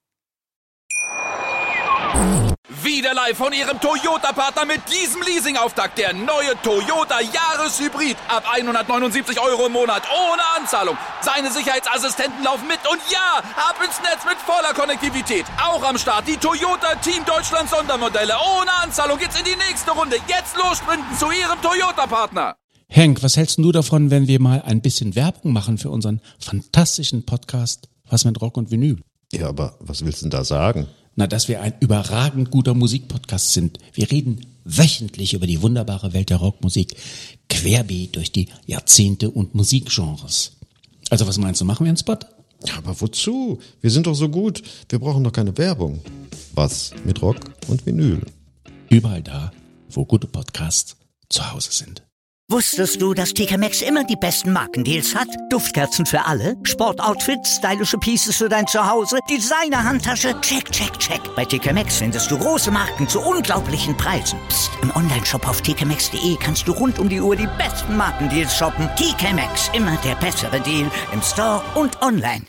Wieder live von Ihrem Toyota-Partner mit diesem Leasing-Auftakt. Der neue Toyota Jahreshybrid. Ab 179 Euro im Monat. Ohne Anzahlung. Seine Sicherheitsassistenten laufen mit. Und ja, ab ins Netz mit voller Konnektivität. Auch am Start die Toyota Team Deutschland Sondermodelle. Ohne Anzahlung geht's in die nächste Runde. Jetzt los sprinten zu Ihrem Toyota-Partner. Henk, was hältst du davon, wenn wir mal ein bisschen Werbung machen für unseren fantastischen Podcast Was mit Rock und Vinyl? Ja, aber was willst du denn da sagen? Na, dass wir ein überragend guter Musikpodcast sind. Wir reden wöchentlich über die wunderbare Welt der Rockmusik, querbeet durch die Jahrzehnte und Musikgenres. Also was meinst du, machen wir einen Spot? Ja, aber wozu? Wir sind doch so gut. Wir brauchen doch keine Werbung. Was mit Rock und Vinyl? Überall da, wo gute Podcasts zu Hause sind. Wusstest du, dass TK Maxx immer die besten Markendeals hat? Duftkerzen für alle, Sportoutfits, stylische Pieces für dein Zuhause, Designer-Handtasche, check, check, check. Bei TK Maxx findest du große Marken zu unglaublichen Preisen. Psst. Im Onlineshop auf tkmaxx.de kannst du rund um die Uhr die besten Markendeals shoppen. TK Maxx, immer der bessere Deal im Store und online.